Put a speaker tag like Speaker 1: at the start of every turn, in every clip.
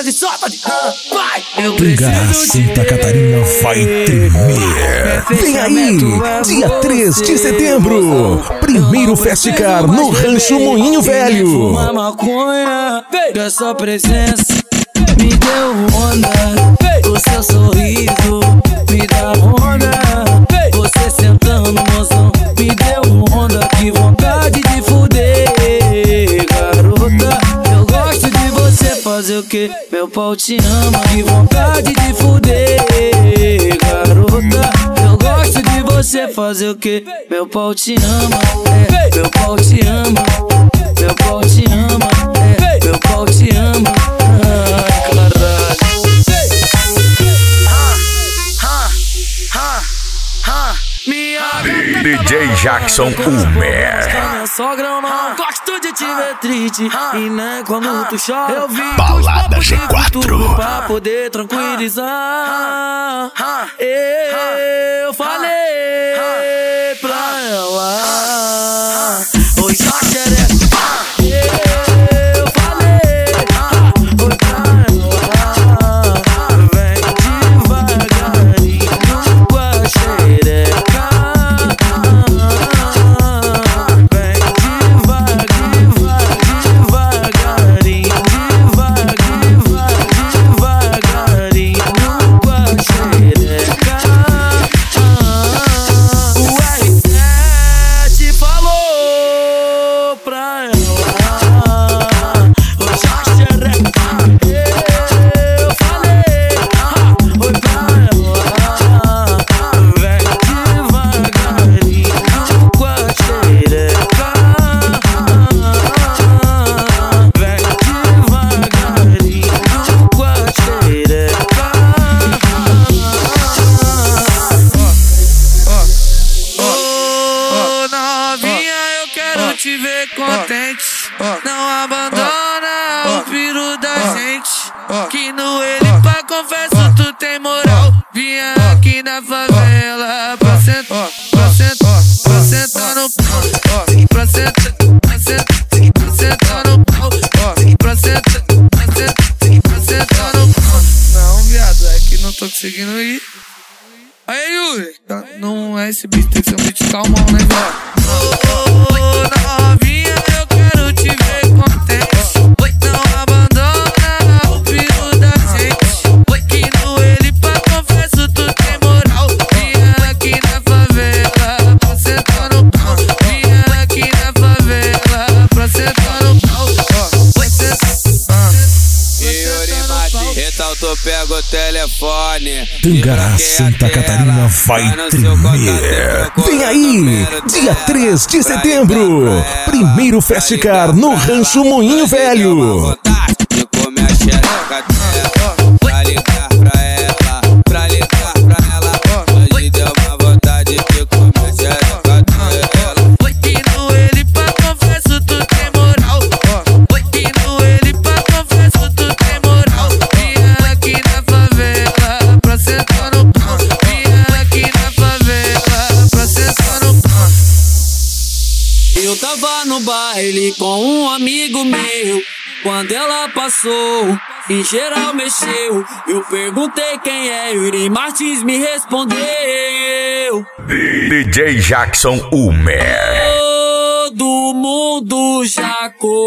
Speaker 1: vai. Eu
Speaker 2: Tungará, Santa Catarina vai tremer. Vem aí, dia 3 de setembro, primeiro Festicar no Rancho Moinho Velho.
Speaker 1: Uma maconha, que sua presença me deu onda. O seu sorriso me dá onda. Você sentando, mozão, me deu onda. Que vontade de fuder, garota. Eu gosto de você fazer o que? Meu pau te ama. Que vontade de fuder, garota. Eu gosto de você fazer o que? Meu pau te ama, meu pau te ama. Meu pau te ama, meu pau te ama. Ai, caralho.
Speaker 2: DJ Jackson Umer.
Speaker 1: Minha sogra eu não gosto de te ver triste. E nem quando tu chora eu vi
Speaker 2: Balada G4
Speaker 1: pra poder tranquilizar. Eu falei pra ela, oi, xereca. Eu falei, oi, pra ela. Vem devagarinho com a xereca. Vem devagarinho com a xereca. O R7 falou pra ela, oi, xereca. Eu falei, oi, pra ela. Vem devagarinho com a xereca. Vem devagarinho com a xereca. Ô, novinha, eu quero te ver contente. Não abandona o piru da gente. Que no ele pra confesso tu tem moral. Vinha aqui na favela pra sentar, pra sentar no pau. Pra sentar, pra sentar no pau. Pra sentar, pra sentar no pau. Não, viado, é que não tô conseguindo ir. Aí, Yuri, não é esse beat, tem que ser um beat calmão, né, velho? Ô, novinha, eu quero te ver contente. Não abandona o piru da gente. Que no ele pra confesso tu tem moral. Vinha aqui na favela pra sentar no pau. Vinha aqui na favela pra sentar no pau.
Speaker 3: Então tu pega o telefone.
Speaker 2: Tungará, Santa Catarina vai tremer. Vem aí, dia 3 de setembro, primeiro Festicar no Rancho Moinho Velho.
Speaker 3: De comer a xereca dela, pra ligar pra ela, pra ligar pra ela. Hoje deu uma vontade de comer a xereca dela.
Speaker 1: Que no ele pra confesso tu tem moral. Que no ele pra confesso tu tem moral. Vinha aqui na favela pra sentar no pau. Vinha aqui na favela pra sentar no pau. Eu tava no baile com um amigo meu. Quando ela passou, em geral mexeu. Eu perguntei quem é, Yuri Martins me respondeu.
Speaker 2: DJ Jackson Umer.
Speaker 1: Todo mundo já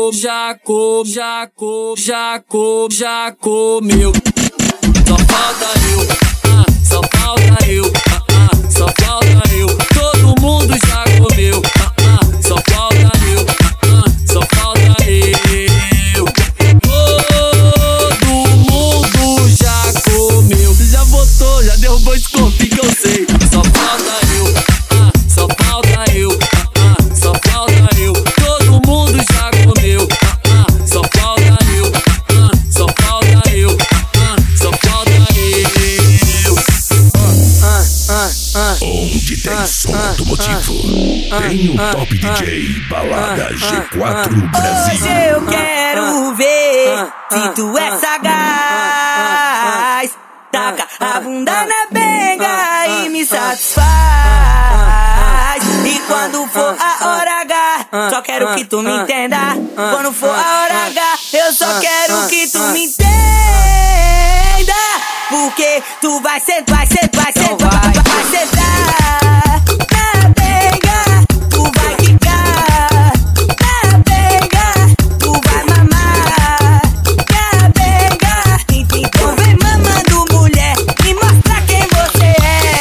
Speaker 1: comeu. Só falta eu, só falta eu, só falta eu. Todo mundo já comeu, só falta eu, só falta eu. Todo mundo já comeu. Já votou, já derrubou esse corpinho que eu sei. Só falta eu, só falta eu, só falta eu. Todo mundo já comeu, só falta eu, só falta eu, só falta eu.
Speaker 2: Onde tem som automotivo, tem o Top DJ Balada G4 Brasil.
Speaker 4: Hoje eu quero ver se tu é sagaz. Taca a bunda na benga e me satisfaz. E quando for a hora H, só quero que tu me entenda. Quando for a hora H, eu só quero que tu me entenda. porque tu vai sentar, vai sentar, vai sentar, vai sentar na benga, tu vai quicar na benga, tu vai mamar na benga. Então vem mamando, mulher, e mostra quem você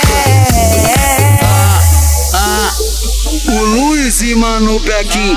Speaker 4: é.
Speaker 5: O Luiz e Mano Bequim.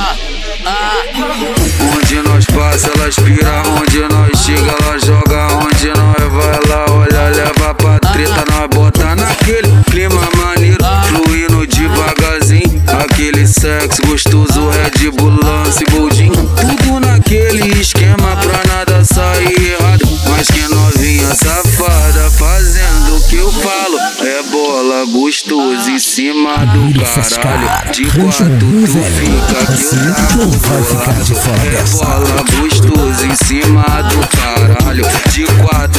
Speaker 5: Onde nós passa, elas pira. Onde nós chega, ela joga. Onde nós vai lá, olha, leva pra treta. Nós bota naquele clima maneiro, fluindo devagarzinho. Aquele sexo gostoso, Red Bull, lance, boldinho. Tudo naquele esquema pra nada sair errado. Mas que novinha safada, fazendo o que eu falo. É bola gostosa em cima do caralho. De quatro tu fica que eu
Speaker 2: não vai ficar de fora dessa.
Speaker 5: É bola gostosa em cima do caralho. De quatro